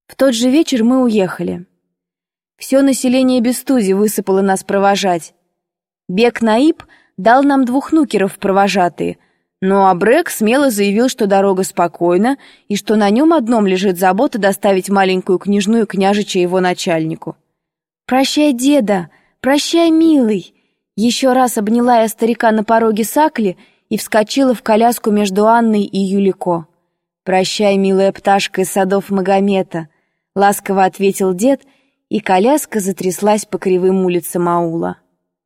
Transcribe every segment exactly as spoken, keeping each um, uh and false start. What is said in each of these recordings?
В тот же вечер мы уехали. Все население Бестузи высыпало нас провожать. Бек Наиб дал нам двух нукеров в провожатые, но Абрек смело заявил, что дорога спокойна и что на нем одном лежит забота доставить маленькую княжную княжича его начальнику. «Прощай, деда! Прощай, милый!» Еще раз обняла я старика на пороге сакли и вскочила в коляску между Анной и Юлико. «Прощай, милая пташка из садов Магомета!» — ласково ответил дед, и коляска затряслась по кривым улицам аула.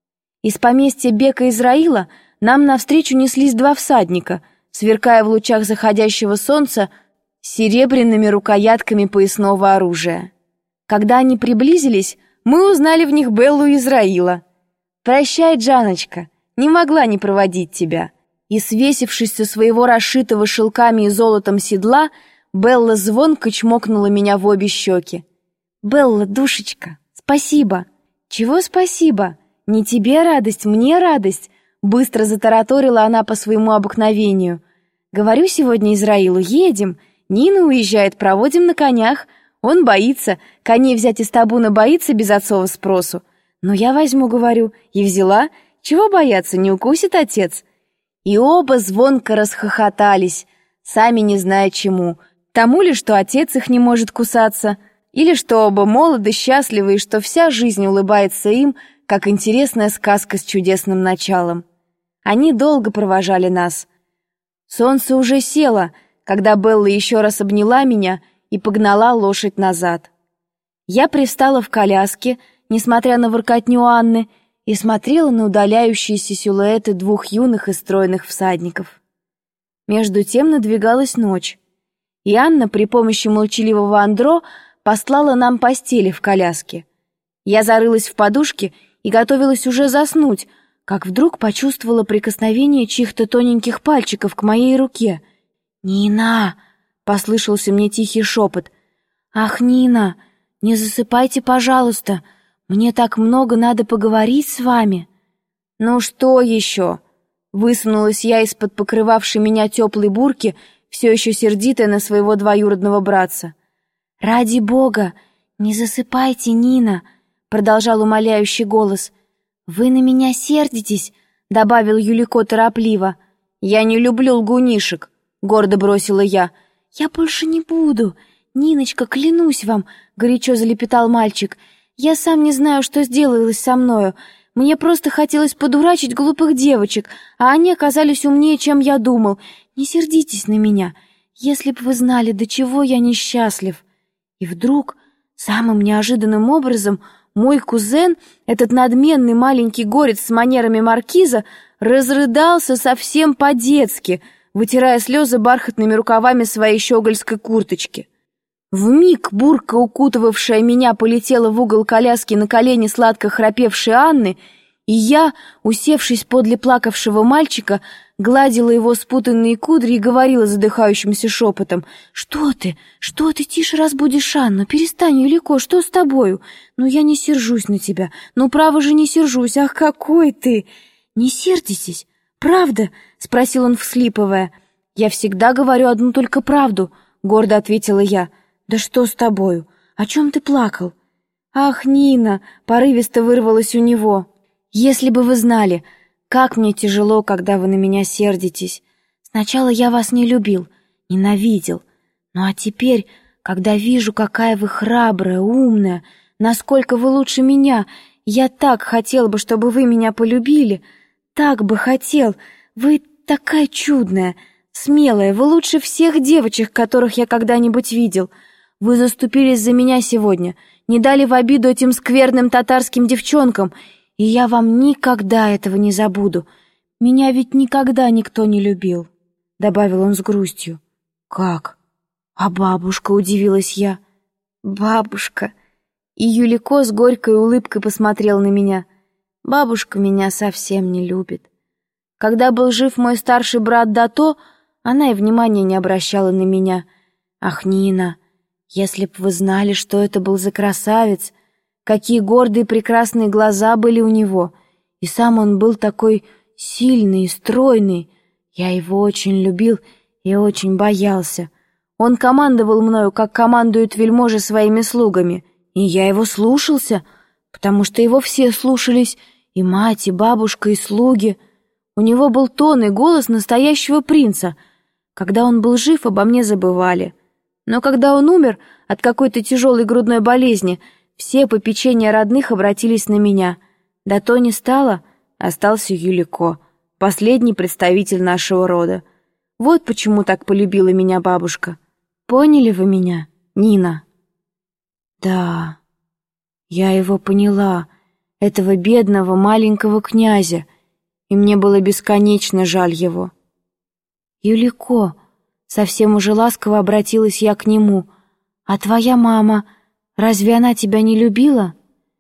Из поместья Бека Израила нам навстречу неслись два всадника, сверкая в лучах заходящего солнца серебряными рукоятками поясного оружия. Когда они приблизились, мы узнали в них Беллу Израила. «Прощай, Джаночка, не могла не проводить тебя». И, свесившись со своего расшитого шелками и золотом седла, Белла звонко чмокнула меня в обе щеки. «Белла, душечка, спасибо!» «Чего спасибо? Не тебе радость, мне радость!» Быстро затараторила она по своему обыкновению. «Говорю сегодня Израилу, едем. Нина уезжает, проводим на конях. Он боится, коней взять из табуна боится без отцова спросу. Но я возьму, говорю, и взяла. Чего бояться, не укусит отец?» И оба звонко расхохотались, сами не зная чему. Тому ли, что отец их не может кусаться, или что оба молоды, счастливы, и что вся жизнь улыбается им, как интересная сказка с чудесным началом. Они долго провожали нас. Солнце уже село, когда Белла еще раз обняла меня и погнала лошадь назад. Я привстала в коляске, несмотря на воркотню Анны, и смотрела на удаляющиеся силуэты двух юных и стройных всадников. Между тем надвигалась ночь, и Анна при помощи молчаливого Андро послала нам постели в коляске. Я зарылась в подушке и готовилась уже заснуть, как вдруг почувствовала прикосновение чьих-то тоненьких пальчиков к моей руке. «Нина!» — послышался мне тихий шепот. «Ах, Нина, не засыпайте, пожалуйста, мне так много надо поговорить с вами». «Ну что еще?» — высунулась я из-под покрывавшей меня теплой бурки, все еще сердитая на своего двоюродного братца. «Ради Бога, не засыпайте, Нина!» — продолжал умоляющий голос. «Вы на меня сердитесь?» — добавил Юлико торопливо. «Я не люблю лгунишек», — гордо бросила я. «Я больше не буду. Ниночка, клянусь вам», — горячо залепетал мальчик. «Я сам не знаю, что сделалось со мною. Мне просто хотелось подурачить глупых девочек, а они оказались умнее, чем я думал. Не сердитесь на меня. Если бы вы знали, до чего я несчастлив». И вдруг, самым неожиданным образом, мой кузен, этот надменный маленький горец с манерами маркиза, разрыдался совсем по-детски, вытирая слезы бархатными рукавами своей щегольской курточки. Вмиг бурка, укутывавшая меня, полетела в угол коляски на колени сладко храпевшей Анны, и я, усевшись подле плакавшего мальчика, гладила его спутанные кудри и говорила задыхающимся шепотом: «Что ты? Что ты? Тише разбудишь Анну! Перестань, Юлико, что с тобою? Ну, я не сержусь на тебя. Ну, право же, не сержусь. Ах, какой ты!» «Не сердитесь? Правда?» — спросил он, всхлипывая. «Я всегда говорю одну только правду», — гордо ответила я. «Да что с тобою? О чем ты плакал?» «Ах, Нина!» — порывисто вырвалось у него. «Если бы вы знали, как мне тяжело, когда вы на меня сердитесь. Сначала я вас не любил, ненавидел. Ну а теперь, когда вижу, какая вы храбрая, умная, насколько вы лучше меня, я так хотел бы, чтобы вы меня полюбили. Так бы хотел. Вы такая чудная, смелая, вы лучше всех девочек, которых я когда-нибудь видел. Вы заступились за меня сегодня, не дали в обиду этим скверным татарским девчонкам, и я вам никогда этого не забуду. Меня ведь никогда никто не любил», — добавил он с грустью. «Как? А бабушка?» — удивилась я. «Бабушка...» И Юлико с горькой улыбкой посмотрел на меня. «Бабушка меня совсем не любит. Когда был жив мой старший брат Дато, она и внимания не обращала на меня. Ах, Нина, если б вы знали, что это был за красавец, какие гордые прекрасные глаза были у него, и сам он был такой сильный и стройный. Я его очень любил и очень боялся. Он командовал мною, как командуют вельможи своими слугами, и я его слушался, потому что его все слушались, и мать, и бабушка, и слуги. У него был тон и голос настоящего принца. Когда он был жив, обо мне забывали. Но когда он умер от какой-то тяжелой грудной болезни, все попечения родных обратились на меня. Да то не стало, остался Юлико, последний представитель нашего рода. Вот почему так полюбила меня бабушка. Поняли вы меня, Нина? Да, я его поняла, этого бедного маленького князя, и мне было бесконечно жаль его. Юлико, совсем уже ласково обратилась я к нему, а твоя мама, разве она тебя не любила?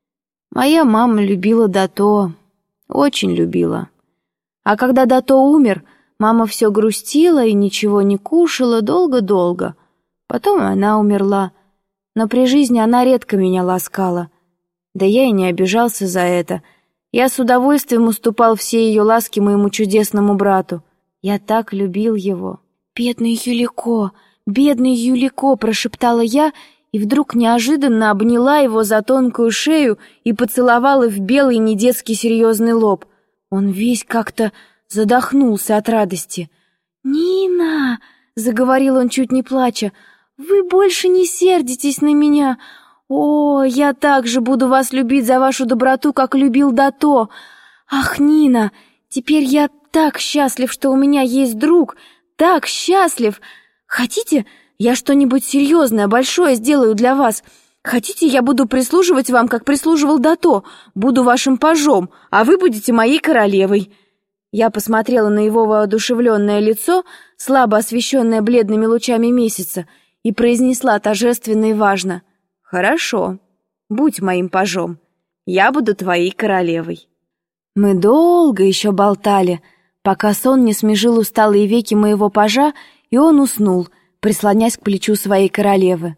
Моя мама любила Дато, очень любила. А когда Дато умер, мама все грустила и ничего не кушала долго-долго. Потом она умерла, но при жизни она редко меня ласкала. Да я и не обижался за это. Я с удовольствием уступал все ее ласки моему чудесному брату. Я так любил его. «Бедный Юлико, бедный Юлико!» — прошептала я, и вдруг неожиданно обняла его за тонкую шею и поцеловала в белый недетский серьезный лоб. Он весь как-то задохнулся от радости. «Нина!» — заговорил он, чуть не плача. «Вы больше не сердитесь на меня. О, я так же буду вас любить за вашу доброту, как любил Дато. Ах, Нина, теперь я так счастлив, что у меня есть друг, так счастлив. Хотите, я что-нибудь серьезное, большое сделаю для вас? Хотите, я буду прислуживать вам, как прислуживал Дато, буду вашим пажом, а вы будете моей королевой?» Я посмотрела на его воодушевленное лицо, слабо освещенное бледными лучами месяца, и произнесла торжественно и важно: «Хорошо, будь моим пажом, я буду твоей королевой». Мы долго еще болтали, пока сон не смежил усталые веки моего пажа, и он уснул, прислонясь к плечу своей королевы.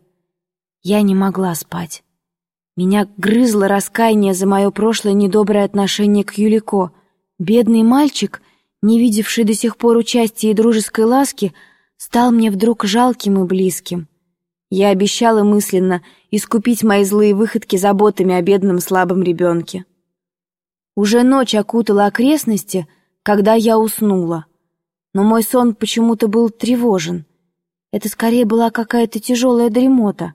Я не могла спать. Меня грызло раскаяние за мое прошлое недоброе отношение к Юлико. Бедный мальчик, не видевший до сих пор участия и дружеской ласки, стал мне вдруг жалким и близким. Я обещала мысленно искупить мои злые выходки заботами о бедном слабом ребенке. Уже ночь окутала окрестности, когда я уснула. Но мой сон почему-то был тревожен. Это скорее была какая-то тяжелая дремота.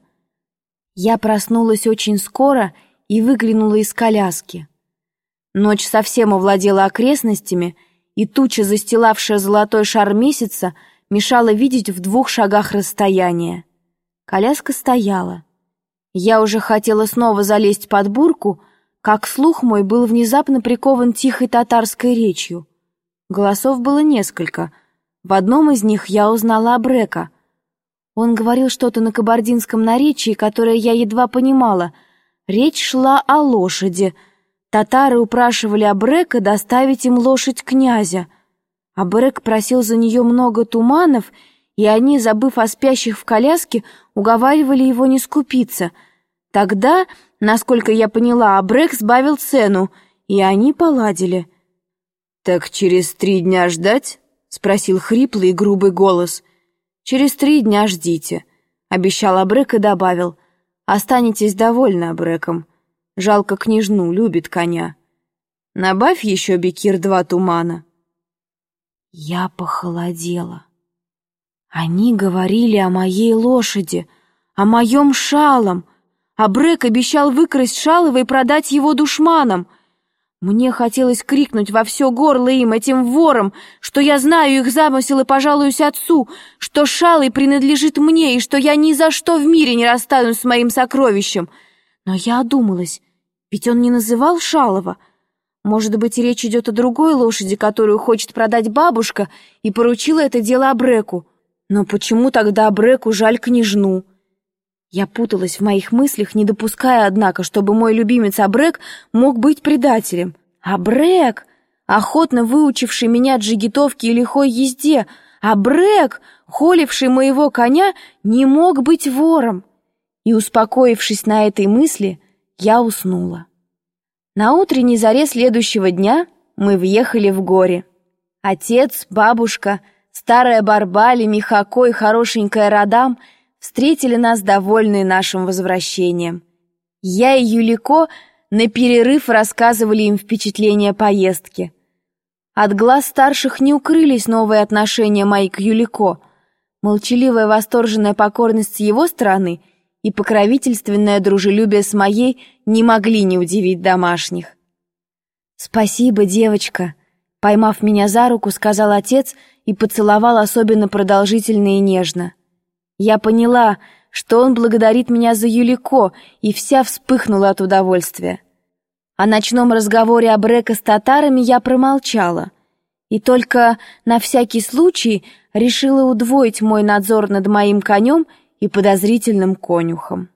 Я проснулась очень скоро и выглянула из коляски. Ночь совсем овладела окрестностями, и туча, застилавшая золотой шар месяца, мешала видеть в двух шагах расстояния. Коляска стояла. Я уже хотела снова залезть под бурку, как слух мой был внезапно прикован тихой татарской речью. Голосов было несколько. В одном из них я узнала Абрека. Он говорил что-то на кабардинском наречии, которое я едва понимала. Речь шла о лошади. Татары упрашивали Абрека доставить им лошадь князя. Абрек просил за нее много туманов, и они, забыв о спящих в коляске, уговаривали его не скупиться. Тогда, насколько я поняла, Абрек сбавил цену, и они поладили. «Так через три дня ждать?» — спросил хриплый и грубый голос. «Через три дня ждите», — обещал Абрек и добавил. «Останетесь довольны Абреком. Жалко княжну, любит коня. Набавь еще, Бекир, два тумана». Я похолодела. Они говорили о моей лошади, о моем шалом. Абрек обещал выкрасть Шалова и продать его душманам. Мне хотелось крикнуть во все горло им, этим ворам, что я знаю их замысел и пожалуюсь отцу, что Шалый принадлежит мне и что я ни за что в мире не расстанусь с моим сокровищем. Но я одумалась, ведь он не называл Шалова. Может быть, речь идет о другой лошади, которую хочет продать бабушка, и поручила это дело Абреку. Но почему тогда Абреку жаль княжну? Я путалась в моих мыслях, не допуская, однако, чтобы мой любимец Абрек мог быть предателем. Абрек, охотно выучивший меня джигитовке и лихой езде, Абрек, холивший моего коня, не мог быть вором. И, успокоившись на этой мысли, я уснула. На утренней заре следующего дня мы въехали в горе. Отец, бабушка, Старая Барбали, Михако и хорошенькая Радам встретили нас, довольные нашим возвращением. Я и Юлико на перерыв рассказывали им впечатления поездки. От глаз старших не укрылись новые отношения мои к Юлико, молчаливая восторженная покорность с его стороны и покровительственное дружелюбие с моей не могли не удивить домашних. «Спасибо, девочка», — поймав меня за руку, сказал отец и поцеловал особенно продолжительно и нежно. Я поняла, что он благодарит меня за Юлико, и вся вспыхнула от удовольствия. О ночном разговоре Абрека с татарами я промолчала, и только на всякий случай решила удвоить мой надзор над моим конем и подозрительным конюхом.